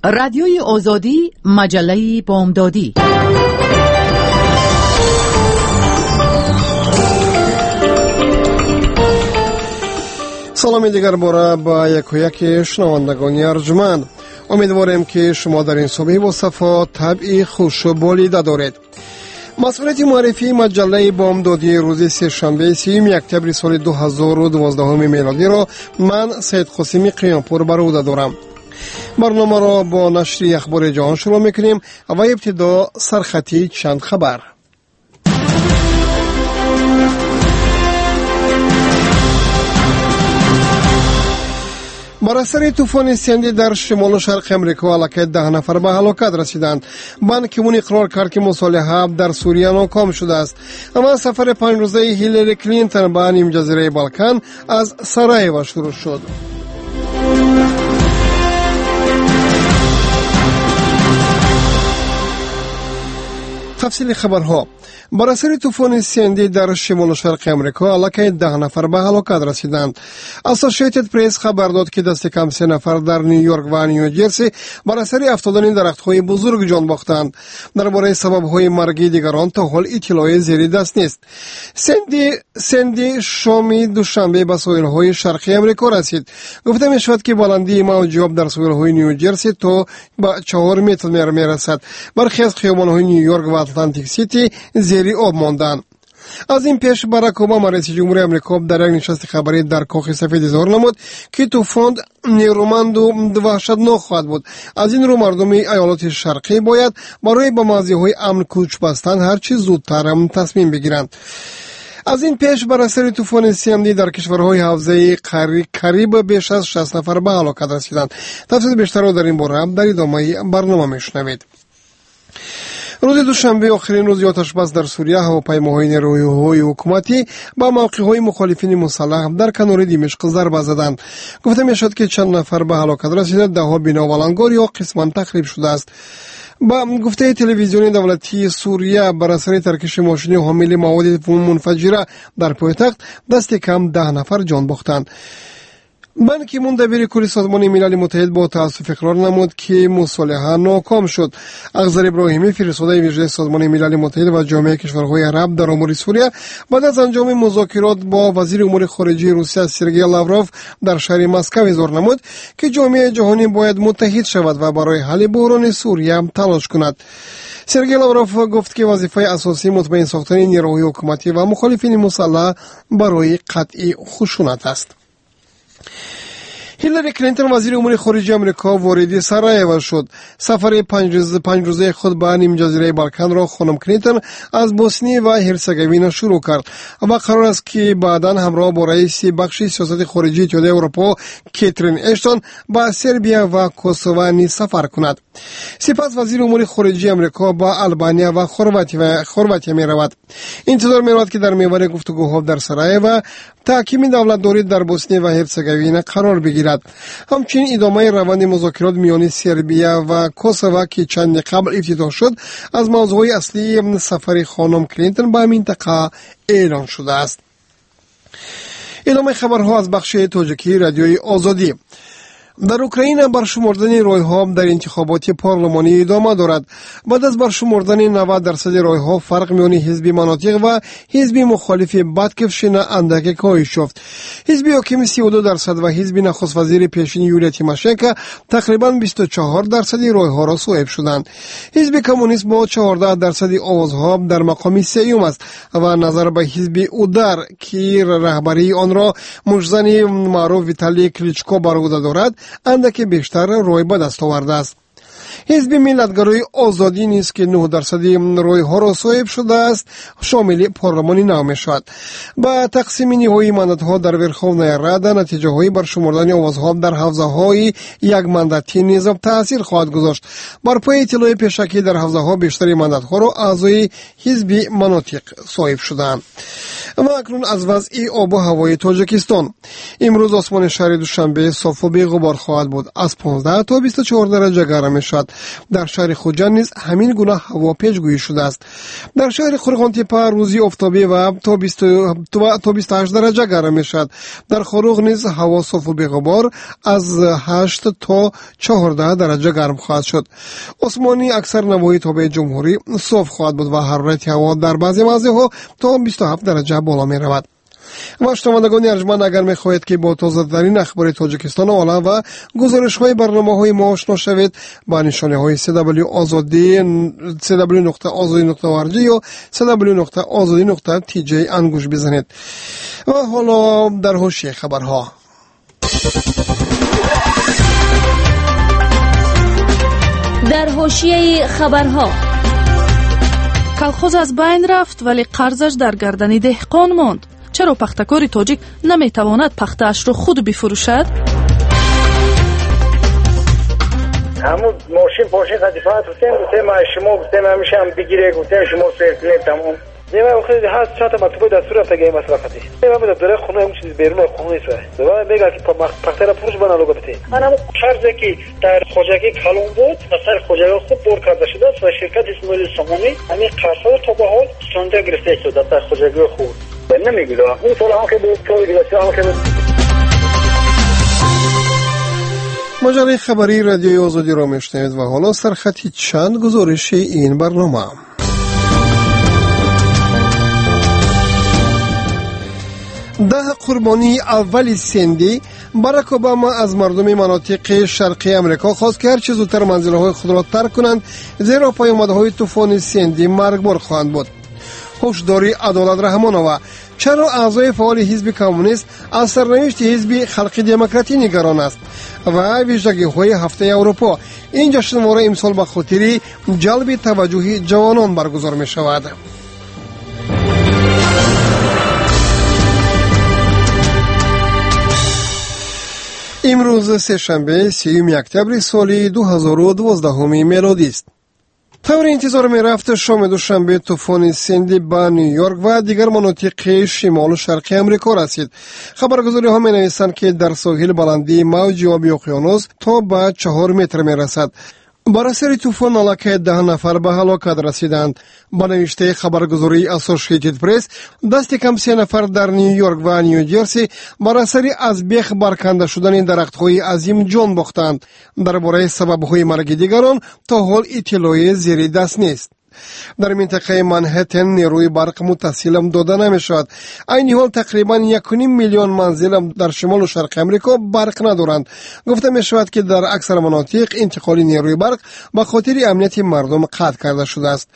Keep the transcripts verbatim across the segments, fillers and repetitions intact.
رادیوی آزادی، مجله بامدادی. سلامی دیگر باره با یک و یک شنوندگان ارجمند. امیدواریم که شما در این صبح با صفا طبعی خوش و بالیده دارید. مسئولیت معرفی مجله بامدادی روز سه‌شنبه سیوم اکتبر سال دو هزار و دوازده میلادی را من سید قاسمی قیامپور بر عهده دارم. برنامه را با نشر اخبار جهان شروع میکنیم و ابتدا سرخطی چند خبر. بر اثر طوفان سندی در شمال و شرق امریکا علاقه ده نفر به هلاکت رسیدند. بان کی مون اقرار کرد که مصالحه در سوریه ناکام شده است. اما سفر پنج روزه هیلاری کلینتون به نیم جزیره بالکان از سارایوو شروع شد. تفصیل خبرها. بر اثر طوفان سندی در شمال و شرق امریکا علاقه ده نفر به هلاکت رسیدند. اسوسییتد پرس خبر داد که دست کم سه نفر در نیویورک و نیوجرسی بر اثر افتادن درخت‌های بزرگ جان باختند. درباره سبب‌های مرگ دیگران تا حال اطلاعی زیر دست نیست. سندی سندی شامی دوشنبه به ساحل‌های شرقی امریکا رسید. گفته می‌شود که بلندی موج آب در ساحل‌های نیوجرسی تا به چهار متر می‌رسد. برخی از خیابان‌های نیویورک و اتلانتیک سیتی زیر آب ماندند. از این پیش باراک اوباما رئیس جمهور امریکا در یک نشست خبری در کاخ سفید اظهار نمود که طوفان نیرومند و وحشتناک خواهد بود. از این رو مردم ایالات شرقی باید برای به موضع‌های امن کوچ بستن هر چه زودتر تصمیم بگیرند. از این پیش بر اثر طوفان سندی در کشورهای حوزه قریب بیش از شصت نفر به هلاکت رسیدند. تفصیل بیشتر را در این باره در ادامه برنامه میشنوید. روز دوشنبه آخرین روز آتش بس در سوریه هواپیماهای نیروهای حکومتی با موقعهای مخالفین مسلح در کنار دمشق ضربه زدند. گفته میشد که چند نفر به هلاکت رسیده، ده ها بنا و لنگار یا قسما تخریب شده است. با گفته تلویزیون دولتی سوریه بر اثر ترکش ماشین حامل مواد منفجره در پایتخت دست کم ده نفر جان باختند. بان کی مون دبیر کل سازمان ملل متحد با تأسف اقرار نمود که مصالحه ناکام شد. اخضر ابراهیمی فرستاده ویژه سازمان ملل متحد و جامعه کشورهای عرب در امور سوریه بعد از انجام مذاکرات با وزیر امور خارجه روسیه سرگئی لاوروف در شهر مسکو اظهار نمود که جامعه جهانی باید متحد شود و برای حل بحران سوریه تلاش کند. سرگئی لاوروف گفت که وظیفه اساسی مطمئن ساختن نیروهای حکومتی و مخالفین مسلح برای قطع خشونت است. هیلاری کلینتون وزیر امور خارجه آمریکا وارد سارایوو شد. سفر پنج روزه پنج روزه خود به نیم جزیره بالکان را خانم کلینتون از بوسنی و هرزگوین شروع کرد و قرار است که بعداً همراه با رئیس بخش سیاست خارجی اتحادیه اروپا کاترین اشتون به سربیا و کوسوو نیز سفر کند. سپس وزیر امور خارجه آمریکا با آلبانیا و خرواتیا و خرواتیا می رود. انتظار می رود که در میوان گفتگوها در سارایوو تحکیم دولتداری در بوسنی و هرزگوین قرار بگیرد. همچنین ادامه روند مذاکرات میان سربیا و کوسوو که چند قبل افتتاح شد از موضوع اصلی سفر خانم کلینتون به منطقه اعلان شده است. ادامه خبرها از بخش تاجیکی رادیوی آزادی. در اوکراین برشمردن رای‌ها در انتخابات پارلمانی ادامه دارد. بعد از برشمردن نود درصد رای‌ها فرق میان حزب مناطق و حزب مخالف باتکفشین اندک کاهش یافت. حزب حاکم سی و دو درصد و حزب نخست وزیر پیشین یولیا تیماشنکو تقریباً بیست و چهار درصد رای‌ها را صاحب شدند. حزب کمونیست با چهارده درصد آوازها در مقام سوم است و نظر به حزب اودار که رهبری آن را مجزن معروف ویتالی کلیچکو بر عهده دارد اندک بیشتر رای به دست آورده است. حزب ملتگرای آزادی نیز که نه درصد رای ها را صاحب شده است شامل پارلمانی نام شد. با تقسیم نهایی ماندات ها در ورخوونای ردا نتیجه های برشمردن آوازها در حوزه های یک مانداتی نیز تاثیر خواهد گذاشت. بر پای اطلاع پیشکی در حوزه ها بیشتر ماندات ها را اعضای حزب مناطق صاحب شدند. اما اکنون از وضع آب و هوای تاجیکستان. امروز آسمان شهر دوشنبه صاف و بی غبار خواهد بود. از پانزده تا بیست و چهار درجه گرم میشود. شود. در شهر خوجند نیز همین گونه هوا پیشگویی شده است. در شهر قرغانتپه روزی آفتابی و تا بیست تا بیست و هشت درجه گرم میشد. در خروغ نیز هوا صاف و بی‌غبار از هشت تا چهارده درجه گرم خواهد شد. آسمانی اکثر نواحی تابع جمهوری صاف خواهد بود و حرارت هوا در بعضی مواضع تا بیست و هفت درجه بالا می رود. و شنوندگان ارجمند، اگر می خواهید که با تازه ترین اخبار تاجیکستان و عالم و گزارش های برنامه های ما آشنا شوید، با نشانه های سی دبلیو آزادی سی دبلیو نقطه آزادی نقطه او آر جی یا سی دبلیو نقطه آزادی نقطه تی جی انگوش بزنید. و حالا در حوشی خبرها. در حوشیه خبرها: کلخوز از بین رفت ولی قرضش در گردن دهقان ماند. چرا پختکار تاجیک نمیتواند پخته‌اش را خود بفروشد؟ همون ماشین پاشین خدیفات گفتیم گفتیم شما گفتیم همیشه هم بگیره گفتیم شما سرکنه تمام دیگه خیلی هست چند تا مطلوب دستور رفت گیم مصرفاتی من میگم داره خونه همون چیز بیرون خونه نیست دوباره میگه که پختر فروش بنا لوگو بده من همون قرضی که در خوجگی کلون بود مثلا خوجگی خوب بر کرده شده و شرکت اسماعیل سامانی همین قرضا تا به حال سونده گرفته شده در خوجگی خوب نمیگه اون سال هم که بود تو دیگه هم که مجله خبری رادیوی آزادی را میشنوید و حالا سرخطی چند گزارش این برنامه. ده قربانی اول سندی، باراک اوباما از مردم مناطق شرقی امریکا خواست که هرچه زودتر منزل‌های خود را ترک کنند، زیرا پیامدهای طوفان سندی مرگبار خواهند بود. هشداری عدالت رحمانова: چرا اعضای فعال حزب کمونیست از سرنوشت حزب خلق دموکراتی نگران است؟ و ویژگی‌های هفته اروپا. این جشنواره امسال به خاطر جلب توجه جوانان برگزار می شود. امروز سه‌شنبه سیوم اکتبر سال دو هزار و دوازده میلادی است. طور انتظار می رفت شام دوشنبه طوفان سندی به نیویورک و دیگر مناطق شمال و شرقی امریکا رسید. خبرگزاری ها می نویسند که در ساحل بلندی موج آب اقیانوس تا به چهار متر می رسد. بر اثر طوفان علاقه ده نفر به هلاکت رسیدند. با نوشته خبرگزاری اسوسییتد پرس، دست کم سه نفر در نیویورک و نیوجرسی بر اثر از بیخ برکنده شدن درخت‌های عظیم جان باختند. درباره سبب‌های مرگ دیگران تا حال اطلاعی زیر دست نیست. در منطقه منهتن نیروی برق متصل داده نمیشد. این حال تقریبا یک و نیم میلیون منزل در شمال و شرق امریکا برق ندارند. گفته می شود که در اکثر مناطق انتقال نیروی برق به خاطر امنیت مردم قطع کرده شده است.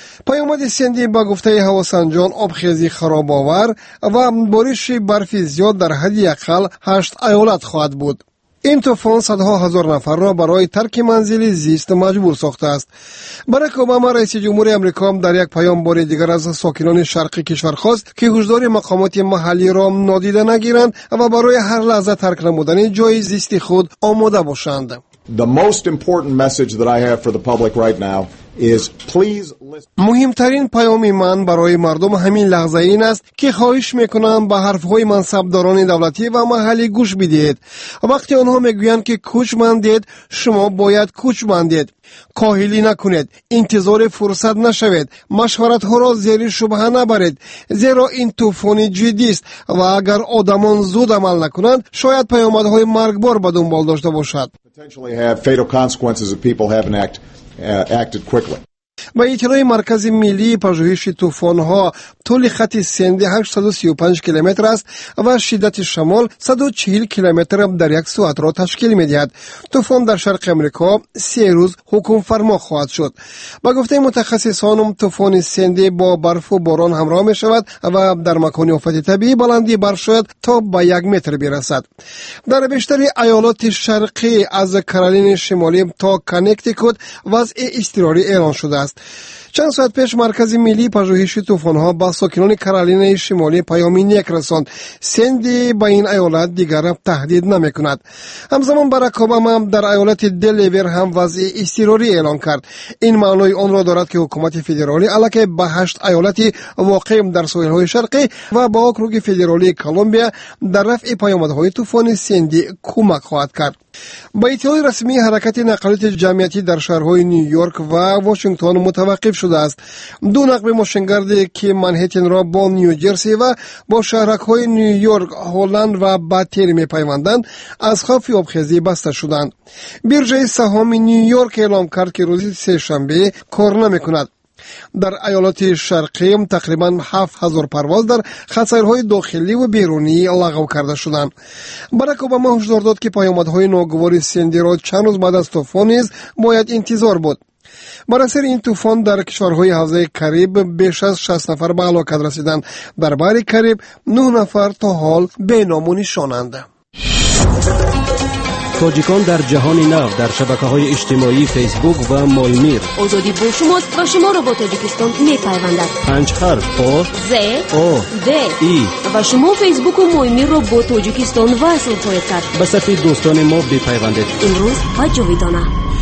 پیامد سندی با گفته هواسنجان آبخیزی خراب آور و بارش برف زیاد در حد اقل هشت ایالت خواهد بود. این طوفان صدها هزار نفر را برای ترک منزل زیست مجبور ساخته است. باراک اوباما رئیس جمهور امریکا در یک پیام بار دیگر از ساکنان شرقی کشور خواست که هشدار مقامات محلی را نادیده نگیرند و برای هر لحظه ترک نمودن جای زیست خود آماده باشند. The most important message that I have for the public right now is please listen. مهمترین پیام من برای مردم همین لحظه این است که خواهش میکنم به حرفهای منصبداران دولتی و محلی گوش بدهید. وقتی آنها میگویند که کوچ بندید، شما باید کوچ بندید. کاهلی نکنید، انتظار فرصت نشوید، مشورت ها را زیر شبهه نبرید، زیرا این طوفان جدی است و اگر آدمان زود عمل نکنند شاید پیامدهای مرگبار به دنبال داشته باشد. Potentially have fatal consequences if people haven't act, uh, acted quickly. با اطلاع مرکز ملی پژوهش طوفان‌ها، طول خط سندی هشتصد و سی و پنج کیلومتر است و شدت شمال صد و چهل کیلومتر در یک ساعت را تشکیل می‌دهد. طوفان در شرق امریکا سه روز حکم فرما خواهد شد. با گفته متخصصان، طوفان سندی با برف و باران همراه می‌شود و در مکان آفت طبیعی بلندی برف شاید تا به یک متر برسد. در بیشتر ایالات شرقی از کارولین شمالی تا کانکتیکوت وضع اضطراری اعلان شده است. چند ساعت پیش مرکز ملی پژوهش طوفان‌ها با ساکنان کارولین شمالی پیامی نیک رساند. سندی با این ایالت دیگر تهدید نمی‌کند. همزمان باراک اوباما در ایالت دلویر هم وضع اضطراری اعلان کرد. این معنای آن را دارد که حکومت فدرالی علاوه بر هشت ایالتی واقع در ساحل‌های شرقی و با اوکروگ فدرالی کلمبیا در رفع پیامدهای طوفان سندی کمک خواهد کرد. با اطلاع رسمی حرکت نقلیات جمعیتی در شهرهای نیویورک و واشنگتن متوقف شده است. دو نقل ماشینگردی که منهتن را با نیوجرسی و با شهرک‌های نیویورک، هلند و باتری می‌پیوندند از خوف آبخیزی بسته شدند. بیرژه سهام نیویورک اعلام کرد که روز سه‌شنبه کار نمی‌کند. در ایالات شرقی تقریبا هفت هزار پرواز در خطرهای داخلی و بیرونی لغو کرده شدند. باراک اوباما هشدار داد که پیامدهای ناگوار سیندی را چند روز بعد از طوفان نیز باید انتظار بود. بر اثر این طوفان در کشورهای حوزه کریب بیش از شصت نفر به هلاکت رسیدند. در بحر کریب نه نفر تا حال بی نام و نشانند. تاجیکان در جهان نو در شبکه‌های اجتماعی فیسبوک و مولمیر. آزادی با شماست و شما را با تاجیکستان می‌پیوندد. پنج حرف آ ز او د ای و شما فیسبوک و مولمیر را با تاجیکستان وصل خواهید کرد. به صفحه دوستان ما بپیوندید. امروز و جاویدانه.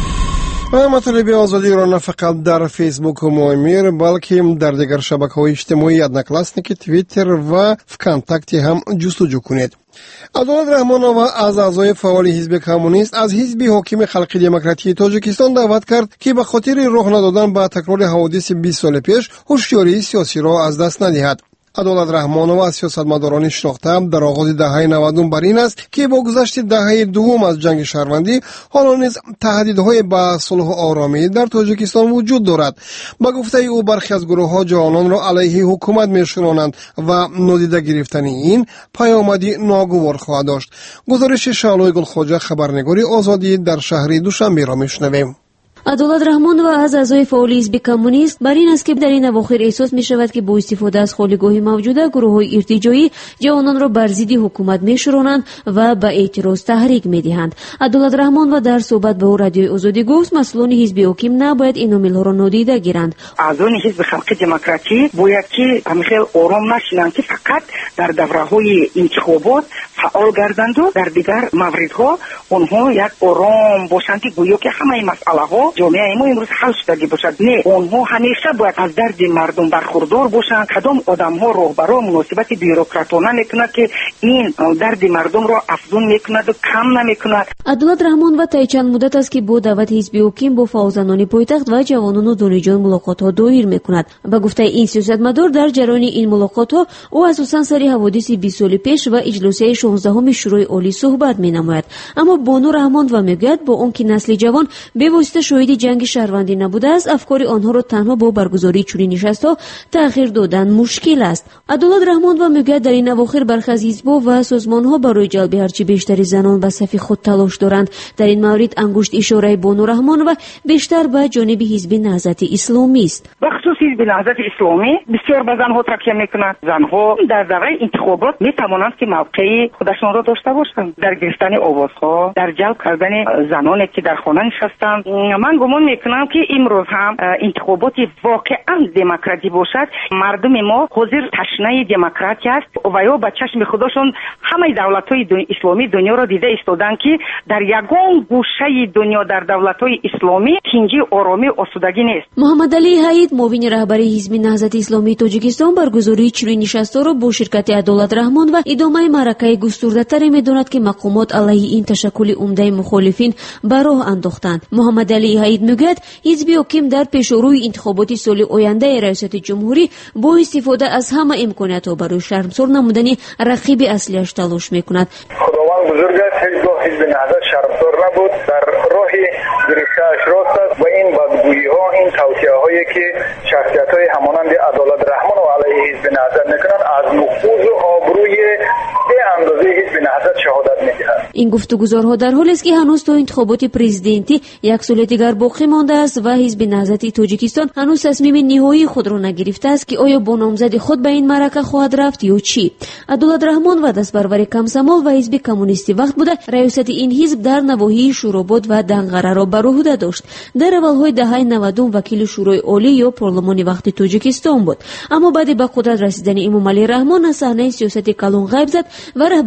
و مطالب آزادی را نه فقط در فیسبوک و مولمیر بلکه در دیگر شبکه‌های اجتماعی ادناکلاسنیک، توییتر و فکانتاکتی هم جستجو کنید. عدالت رحمانова از اعضای فعال حزب کمونیست از حزب حاکم خلق دموکراتی تاجیکستان دعوت کرد که به خاطر رخ ندادن به تکرار حوادث بیست سال پیش هوشیاری سیاسی را از دست ندهد. عدالت رحمانова از سیاستمداران شناخته در آغاز دهه نود بر این است که با گذشت دهه دوم از جنگ شهروندی حالا نیز تهدیدهای به صلح و آرامی در تاجیکستان وجود دارد. با گفته او برخی از گروه‌ها جوانان را علیه حکومت می‌شورانند و نادیده گرفتن این پیامدی ناگوار خواهد داشت. گزارش شعلای گلخواجه خبرنگاری آزادی در شهر دوشنبه را می‌شنویم. عدالت رحمانова از اعضای فعال حزب کمونیست بر این است که در این اواخر احساس می شود که با استفاده از خالیگاه موجوده گروه‌های ارتجاعی جوانان را بر ضد حکومت می‌شورانند و به اعتراض تحریک می‌دهند. عدالت رحمانова در صحبت با رادیوی آزادی گفت مسئولان حزب حاکم نباید این عامل‌ها را نادیده گیرند. اعضای حزب خلق دموکراتی باید که همیشه آرام نشینند که فقط در دوره‌های انتخابات فعال گردند و در دیگر موردها آنها یک آرام باشند که گویا که همه این مسئله‌ها جامعه ما امروز حل شده باشد. نه، آنها همیشه باید از درد مردم برخوردار باشند. کدام آدم‌ها راهبرا مناسبت بیروکراتانه میکند که این درد مردم را افزون میکند و کم نمیکند. عدالت رحمانова طی چند مدت است که با دعوت حزب حاکم با فعالان پایتخت و جوانان و دانشجویان ملاقات‌ها دایر میکند. با گفته این سیاستمدار در جریان این ملاقات‌ها او اساساً سر حوادث بیست سال پیش و اجلاس شانزدهم شورای عالی صحبت مینماید. اما بانو رحمانova میگوید با آنکه نسل جوان به واسطه شاهد جنگ شهروندی نبوده است، افکار آنها را تنها با برگزاری چنین نشست‌ها تأخیر دادن مشکل است. عدالت رحمانova میگوید در این اواخر برخی از حزب‌ها و سازمان‌ها برای جلب هرچی بیشتر زنان به صف خود تلاش دارند. در این مورد انگشت اشاره بانو رحمانova بیشتر به جانب حزب نهضت اسلامی است. به خصوص حزب نهضت اسلامی بسیار به زنها تکیه می‌کند. زنها در دوره انتخابات می‌توانند که موقع خودشان را داشته باشند در گرفتن آوازها، در جلب کردن زنانی که در خانه نشستند. من گمان میکنم که امروز هم انتخابات واقعا دموکراتی باشد. مردم ما حاضر تشنه دموکراتی است و یا به چشم خودشون همه دولت‌های دنیا اسلامی دنیا را دیده ایستادن که در یگان گوشه دنیا در دولت‌های اسلامی تنگی آرامی آسودگی نیست. محمد علی حید معاون رهبر حزب نهضت اسلامی تاجیکستان برگزاری چنین نشست‌ها را با شرکت عدالت رحمان و ادامه معرکه گسترده‌تری می‌داند که مقامات علیه این تشکل عمده مخالفین به راه انداختند. محمد علی حید میگوید حزب حاکم در پیشروی انتخابات سال آینده ریاست جمهوری با استفاده از همه امکانات‌ها برای شرمسار نمودن رقیب اصلیش تلاش می‌کند. خداوند بزرگ است، هیچگاه حزب نهضت شرمسار نبود، در راه گرفته‌اش راست است و این بدگویی‌ها، این توصیه‌هایی که شخصیت‌های همانند عدالت رحمان و علیه حزب نهضت می‌کنند از نفوذ و آبروی به اندازه حزب نهضت شهادت می‌دهند. این گفتگوزارها در حالی است که هنوز تا انتخابات پرزیدنتی یک سال دیگر باقی مانده است و حزب نهضت تاجیکستان هنوز تصمیم نهایی خود را نگرفته است که آیا با نامزد خود به این معرکه خواهد رفت یا چی. عدالت رحمان و دستبرور کمسمال و حزب کمونیستی وقت بوده ریاست این حزب در نواحی شوراباد و دنقره را بر عهده داشت. در اولهای دهه نود وکیل شورای عالی یا پارلمان وقت تاجیکستان بود، اما بعد به قدرت رسیدن امام علی رحمان از صحنه سیاست کلان غیب زد و رهبری شرکت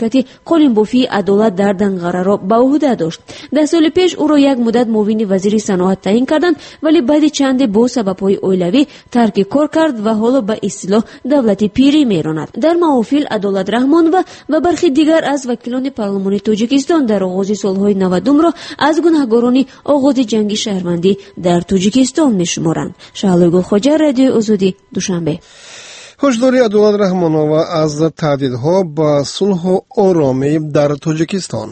شرکتی قالین‌بافی عدالت در دنقره را به عهده داشت. ده سال پیش او را یک مدت معاون وزیر صنعت تعیین کردند، ولی بعد چند با سبب‌های اولیوی ترک کار کرد و حالا به اصطلاح دولت پیری میراند. در محافل عدالت رحمان و و برخی دیگر از وکیلان پارلمانی تاجیکستان در آغاز سالهای نود را از گناهکاران آغاز جنگ شهروندی در تاجیکستان میشمارند. شهلا گلخواجه، رادیو آزادی، دوشنبه. هشداری عدالت رحمانова از تهدیدها به صلح و آرامی در تاجیکستان.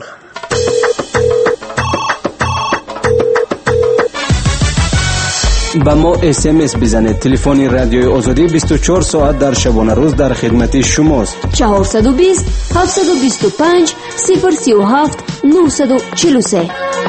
با ما اس ام اس بزنید. تلفن رادیوی آزادی بیست و چهار ساعت در شبانه روز در خدمت شماست. چهارصد و بیست هفتصد و بیست و پنج صفر سی و هفت نهصد و چهل و سه.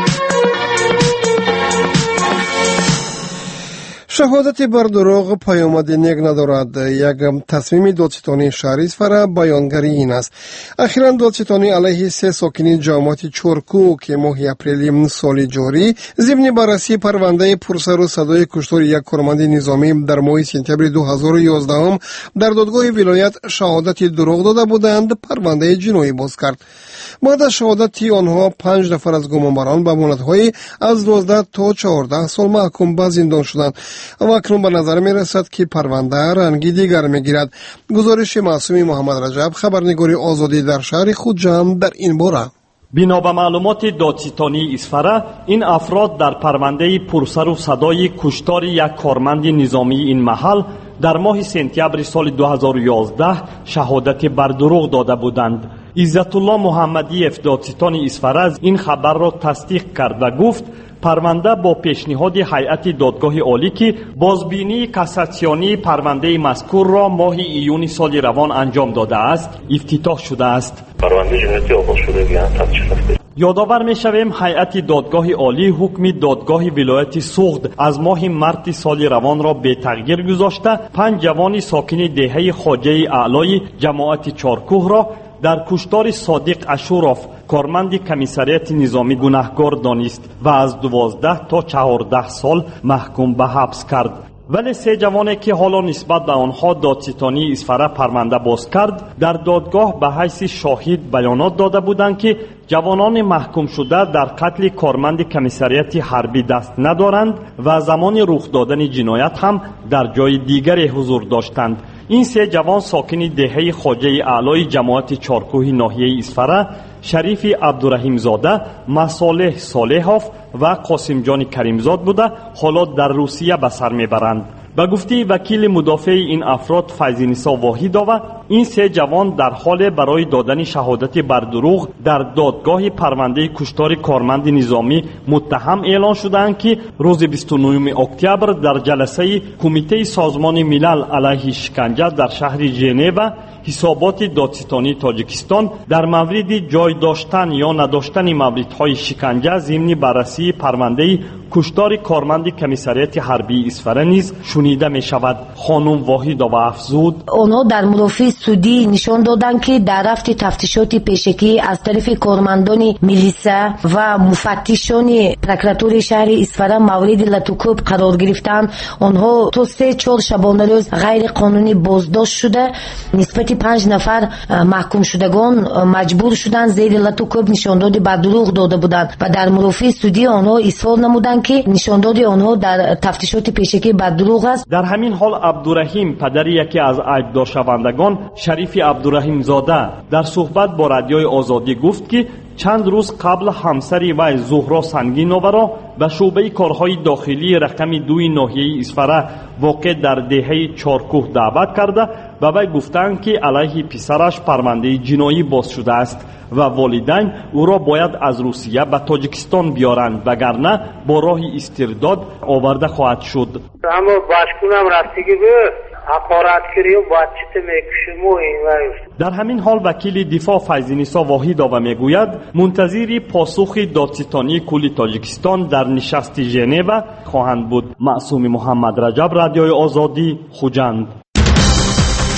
شهادت بر دروغ پیامد نیک ندارد. یک تصمیم دادستانی شهر اصفهان بیانگری این است. اخیراً دادستانی علیه سه ساکن جامعه چورکو که ماه اپریل سال جاری ضمن بررسی پرونده پرسر و صدای کشتار یک کارمند نظامی در ماه سپتامبر دو هزار و یازده در دادگاه ولایت شهادت دروغ داده بودند، پرونده جنایی باز کرد. بعد از شهادت آنها پنج نفر از گمانبران به مهلت‌های از دوازده تا چهارده سال محکوم به زندان شدند و اکنون به نظر می رسد که پرونده رنگی دیگر می گیرد. گزارش معصومی محمد رجب، خبرنگار آزادی در شهر خوجند در این باره. بنا به معلومات دادستانی اصفهان، این افراد در پرونده پرسر و صدای کشتار یک کارمند نظامی این محل در ماه سپتامبر سال دو هزار و یازده شهادت بر دروغ داده بودند. عزت الله محمدی دادستان اصفهان این خبر را تصدیق کرد و گفت پرونده با پیشنهاد هیئت دادگاه عالی که بازبینی کاساسیونی پرونده مذکور را ماه ایون سال روان انجام داده است افتتاح شده است. پرونده جنایتی آغاز شده بیان تفتیش رفته. یادآور می‌شویم هیئت دادگاه عالی حکم دادگاه ولایت سوخت از ماه مارس سال روان را به تغییر گذاشته پنج جوان ساکن دهه خواجه اعلای جماعت چارکوه را در کشتار صادق اشوراف کارمند کمیسریت نظامی گناهکار دانست و از دوازده تا چهارده سال محکوم به حبس کرد. ولی سه جوانی که حالا نسبت به آنها دادستانی اصفهان پرونده باز کرد در دادگاه به حیث شاهد بیانات داده بودند که جوانان محکوم شده در قتل کارمند کمیسریت حربی دست ندارند و زمان رخ دادن جنایت هم در جای دیگری حضور داشتند. این سه جوان ساکن دهه خواجه اعلای جماعت چارکوه ناحیه اصفهان شریف عبدالرحیم زاده، مصالح صالحوف و قاسم جان کریمزاد بوده حالا در روسیه به سر میبرند. به گفته وکیل مدافع این افراد فیض‌نسا واحدова این سه جوان در حال برای دادن شهادت بر دروغ در دادگاه پرونده کشتار کارمند نظامی متهم اعلان شدند که روز بیست و نهم اکتبر در جلسه کمیته سازمان ملل علیه شکنجه در شهر ژنو حسابات دادستانی تاجیکستان در مورد جای داشتن یا نداشتن موردهای شکنجه ضمن بررسی پرونده کشتار کارمند کمیسریت حربی اصفهان نیز شنیده می شود. خانم واحدова افزود آنها در مرافع سودی نشان دادند که در رفت تفتیشات پیشکی از طرف کارمندان میلیسا و مفتشان پروکراتور شهر اصفهان مورد لطوکوب قرار گرفتند. آنها تا سه چهار شبانه روز غیر قانونی بازداشت شده. نسبت پنج نفر محکوم شدگان مجبور شدند زیر لطوکوب نشانداد بر دروغ داده بودند و در مرافع سودی آنها اصرار نمودند که نشانداد آنها در تفتیشات پیشکی بر دروغ است. در همین حال عبدالرحیم پدر یکی از عیبدار شوندگان شریف عبدالرحیم زاده در صحبت با رادیوی آزادی گفت که چند روز قبل همسری وی زهرا سنگین‌آور را به شعبه کارهای داخلی رقم دوی ناحیه اصفهان واقع در دهه چارکوه دعوت کرده و وی گفتند که علیه پسرش پرونده جنایی باز شده است و والدین او را باید از روسیه به تاجیکستان بیارند وگرنه با راه استرداد آورده خواهد شد. اما باشکونم رفتگی به حقارتگری و بچت میکشم و این وایست. در همین حال وکیل دفاع فیض‌نسا واحدова میگوید منتظر پاسخ دادستانی کل تاجیکستان در نشست ژنو خواهند بود. معصوم محمد رجب، رادیوی آزادی، خوجند.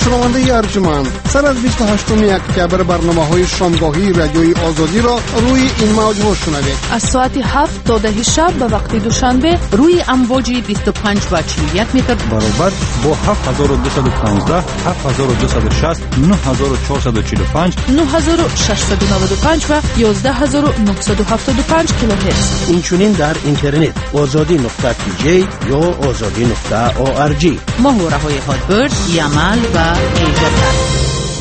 شنونده ارجمند، سر از بیست و هشتم اکتبر برنامه‌های شامگاهی رادیوی آزادی را روی این موج‌ها شنوید. از ساعت هفت تا ده شب به وقت دوشنبه روی امواج بیست و پنج و چهل و یک متر برابر با هفت هزار و دویست و پانزده، هفت هزار و دویست و شصت، نه هزار و چهارصد و چهل و پنج، نه هزار و ششصد و نود و پنج و یازده هزار و نهصد و هفتاد و پنج کیلوهرتز. اینچنین در اینترنت آزادی نقطه تی جی یا آزادی نقطه او آر جی. ماهواره های هادبرد، یمل و ایجاد.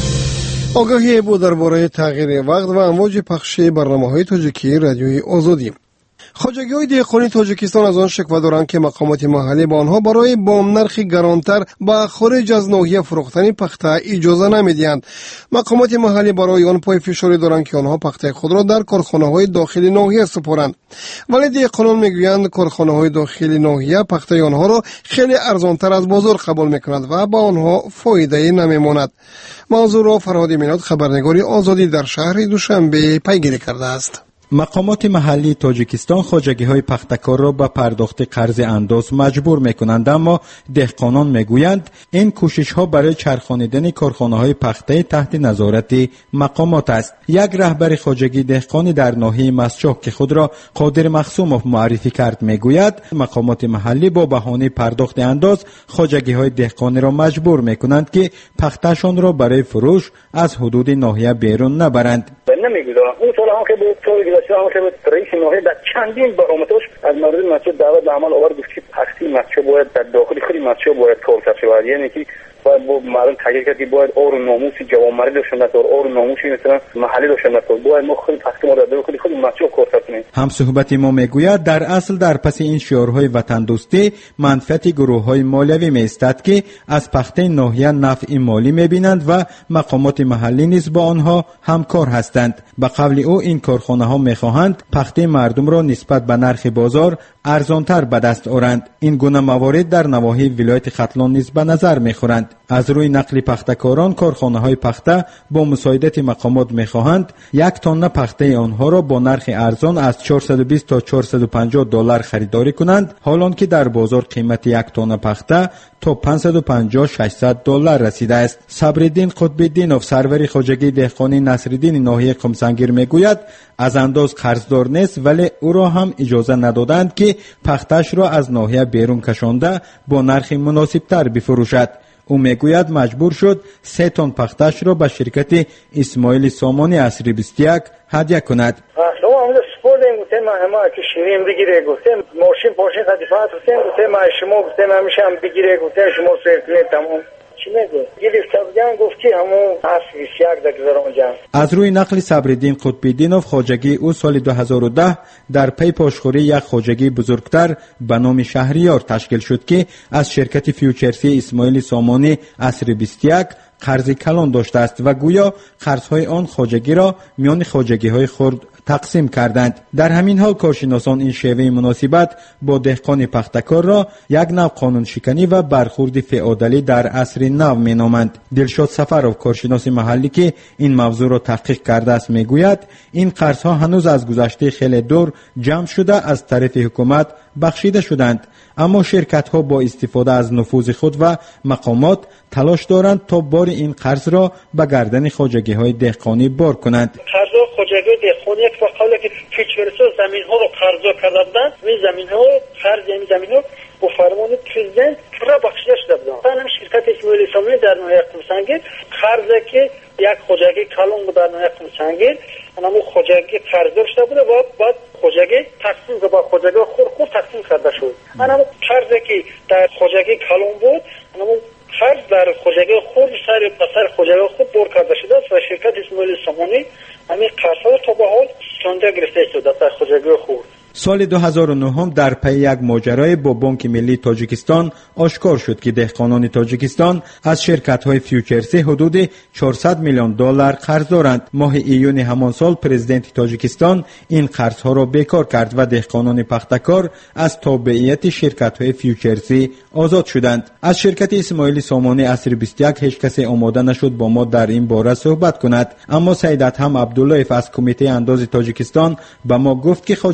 آگاهی بود درباره تغییر وقت و امواج پخش برنامه‌های تاجیکی رادیوی آزادی. خواجگی‌های دهقانی تاجیکستان از آن شکوه دارند که مقامات محلی با آنها برای بام نرخی گرانتر به خارج از ناحیه فروختن پخته اجازه نمی‌دهند. مقامات محلی برای آن پای فشاری دارند که آنها پخته خود را در کارخانه‌های داخلی ناحیه سپارند. ولی دهقانان می‌گویند کارخانه‌های داخلی ناحیه پخته آنها را خیلی ارزان‌تر از بازار قبول می‌کنند و با آنها فایده نمی‌ماند. موضوع را فرهاد میناد خبرنگاری آزادی در شهر دوشنبه پیگیری کرده است. مقامات محلی تاجیکستان خواجگی‌های پختکار را به پرداخت قرض انداز مجبور می‌کنند، اما دهقانان می‌گویند این کوشش‌ها برای چرخانیدن کارخانه‌های پخته تحت نظارت مقامات است. یک رهبر خواجگی دهقانی در ناحیه مسجد که خود را قادر مخصوموف معرفی کرد می‌گوید مقامات محلی با بهانه پرداخت انداز خواجگی‌های دهقانی را مجبور می‌کنند که پخته‌شان را برای فروش از حدود ناحیه بیرون نبرند. نمی‌گذارم اون سال هم که بود طوری گذاشته هم که بود رئیس ناحیه در چندین برآمدش از مردم مسجد دعوت به عمل آورد گفت که پختی مسجد باید در داخل خود مسجد باید کار شود، یعنی که باید با مردم تغییر کرد که باید آر و ناموس جوانمردی داشته نکرد، آر و ناموسی مثلا محلی داشته نکرد، باید ما خود پختی ما در داخل خود مسجد کار کنیم. هم صحبت ما میگوید در اصل در پس این شعارهای وطن دوستی منفعت گروه‌های مالیوی می‌ایستد که از پخته ناحیه نفع مالی می‌بینند و مقامات محلی نیز با آنها همکار هستند. به قول او این کارخانه‌ها می‌خواهند پخته مردم را نسبت به نرخ بازار ارزانتر به دست آورند. این گونه موارد در نواحی ولایت ختلان نیز به نظر می‌خورند. از روی نقل پختکاران کارخانه‌های پخته با مساعدت مقامات می‌خواهند یک تن پخته آنها را با نرخ ارزان از چهارصد و بیست تا چهارصد و پنجاه دلار خریداری کنند، حالان که در بازار قیمت یک تن پخته تا پانصد و پنجاه ششصد دلار رسیده است. صبرالدین قطب‌الدینوف سرور خواجگی دهقانی نصرالدین ناحیه قمسنگیر میگوید از انداز قرضدار نیست، ولی او را هم اجازه ندادند که پختش را از ناحیه بیرون کشانده با نرخ مناسبتر بفروشد. او میگوید مجبور شد سه تن پختش را به شرکت اسماعیل سامانی عصری بیست و یک هدیه کند. شما همون سپردیم گفتیم ما همه که شیرین بگیره، گفتیم ماشین پاشین قدیفات گفتیم گفتیم ما شما گفتیم همیشه هم بگیره، گفتیم شما سرکنه تمام چی میگه گرفت بودن گفت که همون عصری بیست و یک در گذارم جان. از روی نقل صبرالدین قطب‌الدینوف خواجگی او سال دو هزار و ده در پی پاشخوری یک خواجگی بزرگتر به نام شهریار تشکیل شد که از شرکت فیوچرسی اسماعیل سامانی عصری بیست و یک قرض کلان داشته است و گویا قرضهای آن خواجگی را میان خواجگی‌های خرد تقسیم کردند. در همین حال کارشناسان این شیوه مناسبت با دهقان پختکار را یک نوع قانون شکنی و برخورد فئودالی در عصر نو مینامند. دلشاد سفرов کارشناس محلی که این موضوع را تحقیق کرده است میگوید این قرضها هنوز از گذشته خیلی دور جمع شده از طرف حکومت بخشیده شدند، اما شرکت ها با استفاده از نفوذ خود و مقامات تلاش دارند تا بار این قرض را به گردن خواجگی های دهقانی بار کنند. قرض خواجگی دهقانی یک وقتی که فیچرسو زمین ها رو قرض کرده بودند، این زمین ها قرض یعنی زمین ها با فرمان پرزیدنت را بخشیده شده بودند. همین شرکت اسماعیل سامانی در ناحیه قمسنگیر قرض که یک خواجگی کلان بود در ناحیه قمسنگیر، اما خواجگی قرض داشته بود و بعد خواجگی تقسیم با خواجگی خور خور تقسیم کرده شد. اما قرضی که در خواجگی کلان بود، اما قرض در خواجگی خور سر پسر خواجگی خود بر کرده شده و شرکت اسماعیل سامانی همین قرض را تا به حال چنده گرفته شده در خواجگی خور. سال دو هزار و نه در پی یک ماجرای با بانک ملی تاجیکستان آشکار شد که دهقانان تاجیکستان از شرکت‌های فیوچرسی حدود چهارصد میلیون دلار قرض دارند. ماه ایون همان سال پرزیدنت تاجیکستان این قرض‌ها را بیکار کرد و دهقانان پختکار از تابعیت شرکت‌های فیوچرسی آزاد شدند. از شرکت اسماعیل سامانی عصری بیست و یک هیچ کسی آماده نشد با ما در این باره صحبت کند، اما سید ادهم عبداللهیف از کمیته انداز تاجیکستان به ما گفت که خواجگی‌های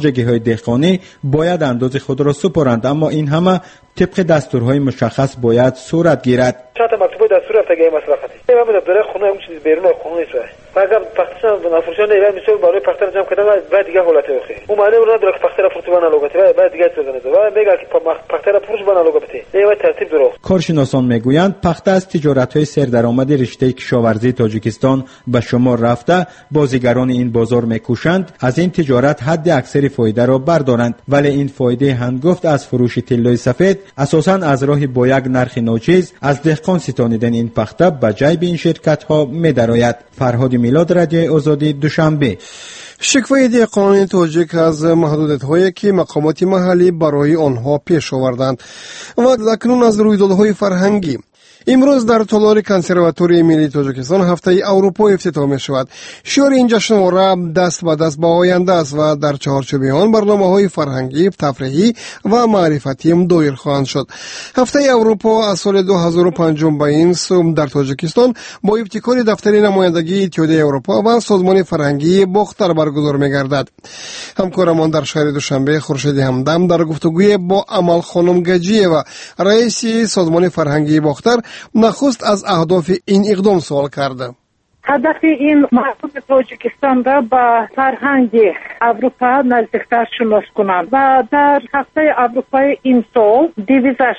دهقانی باید انداز خود را سپارند، اما این همه طبق دستورهای مشخص باید صورت گیرد. چند مکتوب دستور افتگی مسئله خطی من میدم داره خونه همون چیز بیرون خونه نیست فقط پختشان نفروشان ایران میشه برای پختر جمع کردن بعد دیگه حالت بخیر اون معنی اون نداره که پختر فروش بنا لوگاتی بعد دیگه چیز نمیشه و میگه که پختر فروش بنا لوگاتی نه ترتیب درست. کارشناسان میگویند پخته از تجارت‌های سردرآمد رشته کشاورزی تاجیکستان به شمار رفته، بازیگران این بازار میکوشند از این تجارت حد اکثر فایده را بردارند، ولی این فایده هنگفت از فروش طلای سفید اساساً از راه با یک نرخ ناچیز از دهقان ستانیدن این پخته به جیب این شرکت‌ها می‌دراید. فرهاد میلاد، رادیو آزادی، دوشنبه. شکوه دهقانان تاجیک از محدودیت‌هایی که مقامات محلی برای آنها پیش آوردند و اکنون از رویدادهای فرهنگی. امروز در تالار کنسرواتوری ملی تاجیکستان هفته اروپا افتتاح می شود. شعار این جشنواره دست به دست با آینده است و در چهارچوب آن برنامه‌های فرهنگی، تفریحی و معرفتی دایر خواهند شد. هفته اروپا از سال دو هزار و پنج به این سو در تاجیکستان با ابتکار دفتر نمایندگی اتحادیه اروپا و سازمان فرهنگی باختر برگزار می گردد. همکارمان در شهر دوشنبه خورشید همدم در گفتگوی با امال خانم گجیه و رئیس سازمان فرهنگی باختر نخست از اهداف این اقدام سوال کرده. هدف این مردم تاجیکستان را با فرهنگ اروپا نزدیکتر شناس کنند و در هفته اروپای این سال دیویزش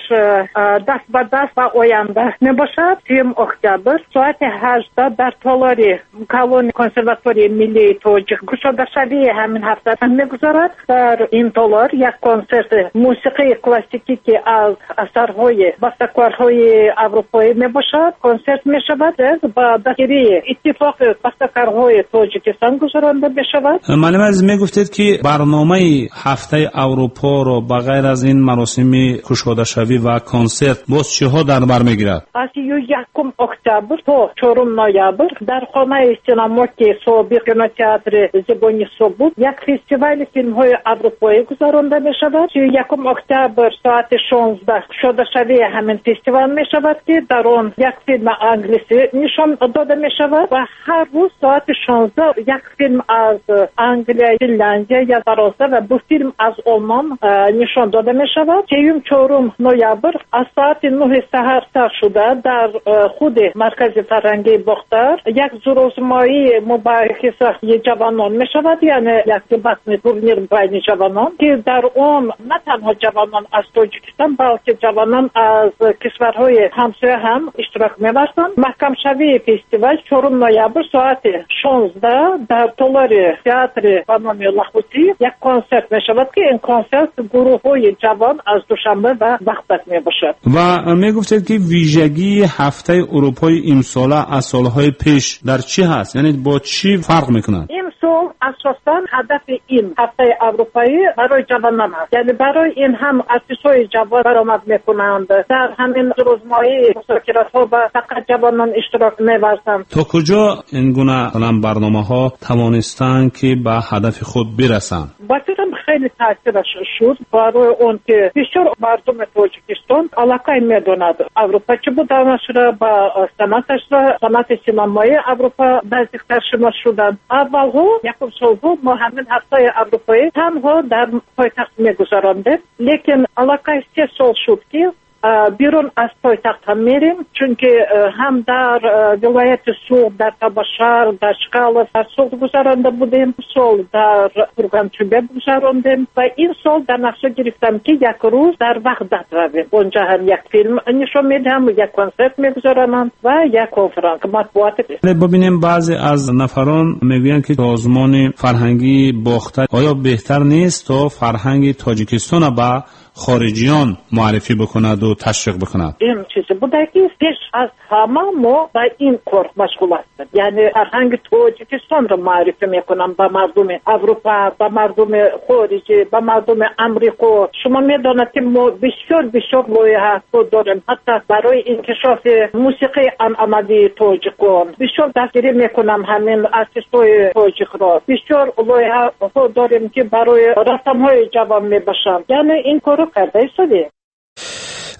دست به دست و آینده می باشد. سوم اکتبر ساعت هشت در تالار کالون کنسرواتوری ملی تاجیک گشاده شوی همین هفته می گذارد. در این تالار یک کنسرت موسیقی کلاسیکی که از اثرهای بسته‌کارهای اروپایی می باشد کنسرت می شود با دستگیری اتفاق بسته‌کارهای تاجیکستان گذرانده بشود. معلم عزیز میگفتید که برنامه هفته اروپا رو بغیر از این مراسم گشاده شوی و کنسرت باز چه ها در بر میگیرد؟ از یکم اکتبر تا چهارم نوامبر در خانه سینما که سابق کینوتئاتر زبانی بود یک فستیوال فیلم های اروپایی گذرانده میشود. یکم اکتبر ساعت شانزده گشاده شوی همین فستیوال میشود که در آن یک فیلم انگلیسی نشان داده میشود و هر روز ساعت شانزده یک فیلم از انگلیس، فنلاندیا یا فرانسه و دو فیلم از آلمان نشان داده می شود. سوم چهارم نوامبر از ساعت نه سحر سر شده در خود مرکز فرهنگی باختر یک زورآزمایی مباحثه جوانان می شود، یعنی یک بحث تورنیر بین جوانان که در آن نه تنها جوانان از تاجیکستان بلکه جوانان از کشورهای همسایه هم اشتراک می باشند. محکم شوی فستیوال چهارم نوامبر ساعت شانزده در تالار تئاتر بانام لاهوتی یک کنسرت می شود که این کنسرت گروه های جوان از دوشنبه و بختک می باشد. و می گفتید که ویژگی هفته اروپای امساله از سالهای پیش در چی هست؟ یعنی با چی فرق میکنند؟ امسال اساساً هدف این هفته اروپایی برای جوانان است، یعنی برای این هم ارتیست‌های جوان برآمد میکنند. در همین روزمایی مذاکرات ها با فقط جوانان اشتراک می‌ورزند. تا کجا این گونه برنامه ها توانستند که به هدف خود برسند؟ بسیارم خیلی تاثیرش شد برای اون که بسیار مردم تاجیکستان علاقه می‌داند اروپا چه بود دانش را با صنعتش را صنعت سینمایی اروپا نزدیکتر شناس شدند. اولها یکم سالها ما همین هفته اروپایی تنها در پایتخت می‌گذراندیم، لیکن علاقه سه سال شد که بیرون از پایتخت هم میریم، چون که هم در ولایت سوق، در تباشار، در شکال در سوق گذرانده بودیم، سال در پرگانچوبه گذراندیم و این سال در نقشه گرفتم که یک روز در وحدت رویم. اونجا هم یک فیلم نشون میدم، یک کنسرت میگذارم و یک کنفرانس مطبوعات. ببینیم بعضی از نفران میگویند که سازمان فرهنگی باختر آیا بهتر نیست تا فرهنگ تاجیکستان با خارجیان معرفی بکند و تشویق بکند؟ این چیزی بوده که پیش از همه ما با این کار مشغول هستیم، یعنی فرهنگ تاجیکستان رو معرفی میکنم با مردم اروپا، با مردم خارجی، با مردم امریکا. شما میدانید که ما بسیار بسیار لایحه داریم، حتی برای انکشاف موسیقی عنعنوی تاجیکان بسیار دستگیری میکنم همین ارتیست‌های تاجیک را. بسیار لایحه داریم که برای رسم‌های جوان میباشند، یعنی این کار کرده شده.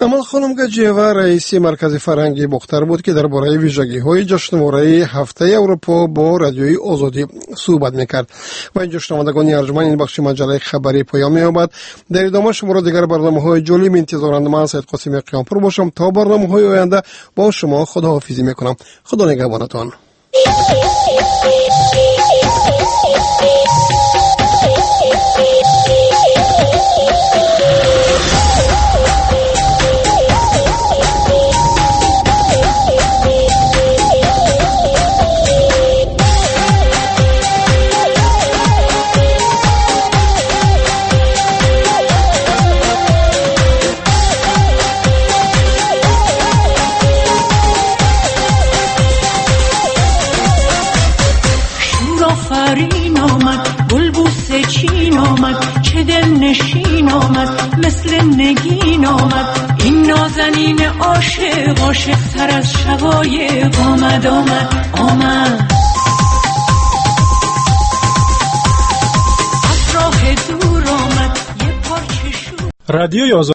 امال خانم گجیوا رئیس مرکز فرهنگی بختر بود که درباره ویژگی‌های جشنواره هفته اروپا با رادیوی آزادی صحبت می‌کرد و این جشنوارگان ارجمند این بخش مجله خبری پایان می‌یابد. در ادامه شما دیگر برنامه‌های جالب انتظارند. من سید قاسم قیامپور باشم. تا برنامه‌های آینده با شما خداحافظی می‌کنم. خدا نگهبانتان. چین آمد چه دل نشین آمد مثل نگین آمد این نازنین عاشق عاشق تر از شقایق آمد آمد آمد از راه دور آمد یه پارچه شور رادیوی